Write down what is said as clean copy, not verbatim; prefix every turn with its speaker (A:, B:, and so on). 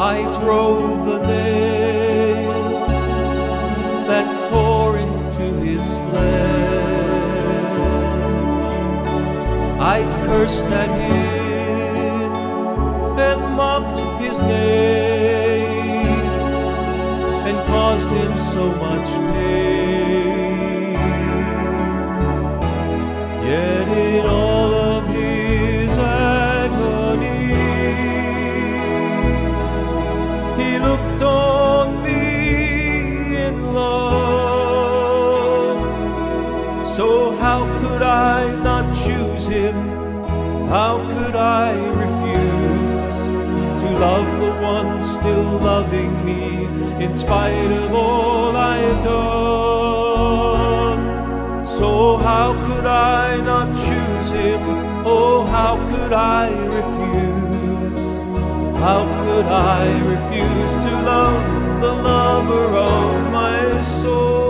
A: I drove the nails that tore into his flesh. I cursed at him and mocked his name and caused him so much pain. Yet in all of his agony, he looked on me in love. So how could I not choose him? How could I refuse to love the one still loving me in spite of all I've done? So how could I not choose him? Oh, how could I refuse? How could I refuse to love the lover of my soul?